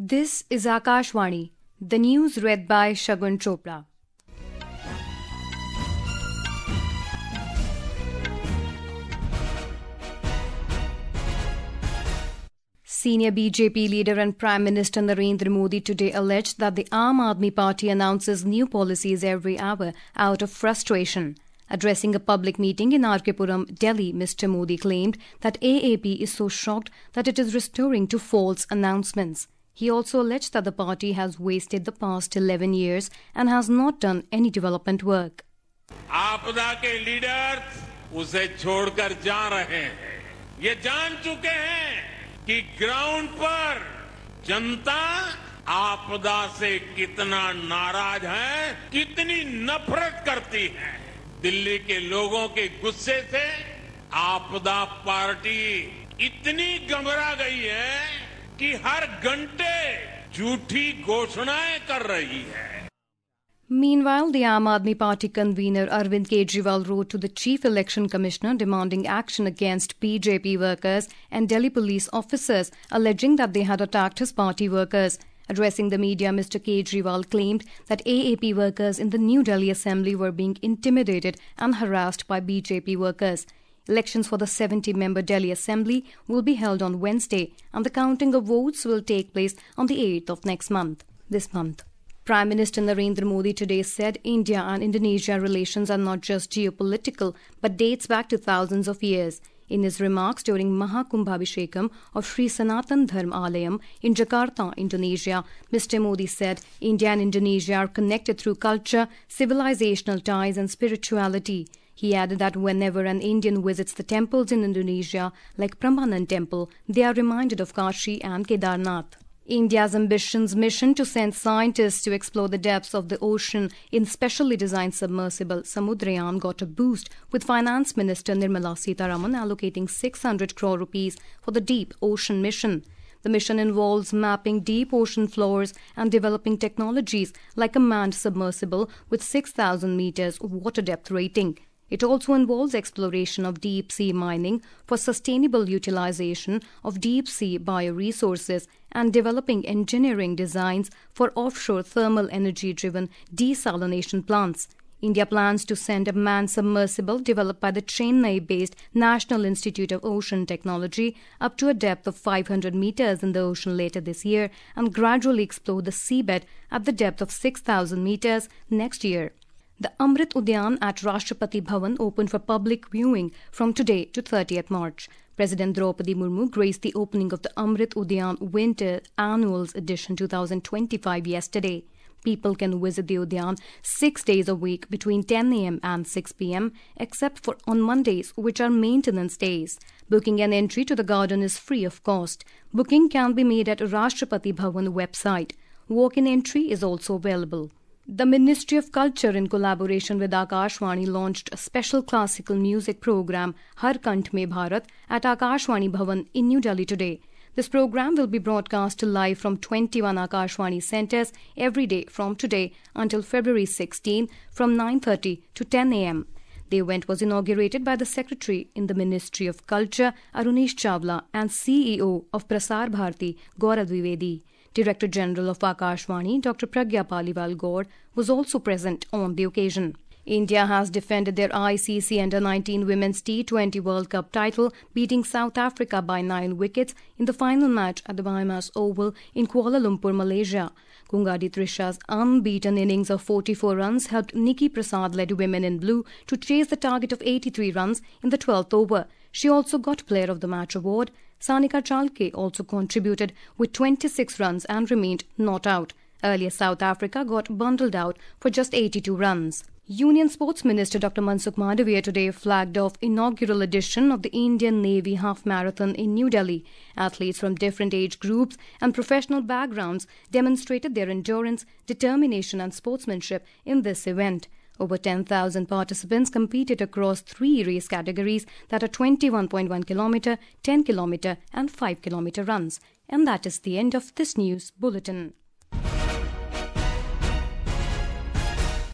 This is Akashvani, the news read by Shagun Chopra. Senior BJP leader and Prime Minister Narendra Modi today alleged that the Aam Aadmi Party announces new policies every hour out of frustration. Addressing a public meeting in R.K. Puram, Delhi, Mr. Modi claimed that AAP is so shocked that it is resorting to false announcements. He also alleged that the party has wasted the past 11 years and has not done any development work. आपदा के leaders उसे छोड़कर जा रहे हैं। ये जान चुके हैं कि ग्राउंड पर जनता आपदा से कितना नाराज है, कितनी नफरत करती है। दिल्ली के लोगों के गुस्से से आपदा पार्टी इतनी घबरा गई है कि हर घंटे झूठी घोषणाएं कर रही है। Meanwhile, the Aam Aadmi Party convener Arvind Kejriwal wrote to the Chief Election Commissioner demanding action against BJP workers and Delhi police officers, alleging that they had attacked his party workers. Addressing the media, Mr. Kejriwal claimed that AAP workers in the New Delhi Assembly were being intimidated and harassed by BJP workers. Elections for the 70-member Delhi Assembly will be held on Wednesday, and the counting of votes will take place on the 8th of this month. Prime Minister Narendra Modi today said India and Indonesia relations are not just geopolitical but dates back to thousands of years. In his remarks during Mahakumbhabhishekam of Sri Sanatan Dharma Alayam in Jakarta, Indonesia, Mr. Modi said India and Indonesia are connected through culture, civilizational ties and spirituality. He added that whenever an Indian visits the temples in Indonesia, like Prambanan Temple, they are reminded of Kashi and Kedarnath. India's ambitious mission to send scientists to explore the depths of the ocean in specially designed submersible Samudrayaan got a boost, with Finance Minister Nirmala Sitharaman allocating 600 crore rupees for the Deep Ocean Mission. The mission involves mapping deep ocean floors and developing technologies like a manned submersible with 6,000 meters water depth rating. It also involves exploration of deep-sea mining for sustainable utilization of deep-sea bioresources and developing engineering designs for offshore thermal energy-driven desalination plants. India plans to send a manned submersible developed by the Chennai-based National Institute of Ocean Technology up to a depth of 500 meters in the ocean later this year and gradually explore the seabed at the depth of 6,000 meters next year. The Amrit Udyan at Rashtrapati Bhavan opened for public viewing from today to 30th March. President Draupadi Murmu graced the opening of the Amrit Udyan Winter Annuals Edition 2025 yesterday. People can visit the Udyan 6 days a week between 10 a.m. and 6 p.m. except for on Mondays, which are maintenance days. Booking an entry to the garden is free of cost. Booking can be made at Rashtrapati Bhavan website. Walk-in entry is also available. The Ministry of Culture, in collaboration with Akashvani, launched a special classical music program, Har Kanth Mein Bharat, at Akashvani Bhavan in New Delhi today. This program will be broadcast live from 21 Akashvani centres every day from today until February 16 from 9:30 to 10 a.m. The event was inaugurated by the Secretary in the Ministry of Culture, Arunesh Chawla, and CEO of Prasar Bharati, Gaurav Dwivedi. Director General of Akashvani, Dr. Pragya Paliwal Gaur, was also present on the occasion. India has defended their ICC Under-19 Women's T20 World Cup title, beating South Africa by 9 wickets in the final match at the Baimas Oval in Kuala Lumpur, Malaysia. Kungadi Trisha's unbeaten innings of 44 runs helped Nikki Prasad-led Women in Blue to chase the target of 83 runs in the 12th over. She also got Player of the Match award. Sanika Chalke also contributed with 26 runs and remained not out. Earlier, South Africa got bundled out for just 82 runs. Union Sports Minister Dr. Mansukh Mandaviya today flagged off inaugural edition of the Indian Navy Half Marathon in New Delhi. Athletes from different age groups and professional backgrounds demonstrated their endurance, determination and sportsmanship in this event. Over 10,000 participants competed across 3 race categories that are 21.1 kilometer, 10 kilometer and 5 kilometer runs. And that is the end of this news bulletin.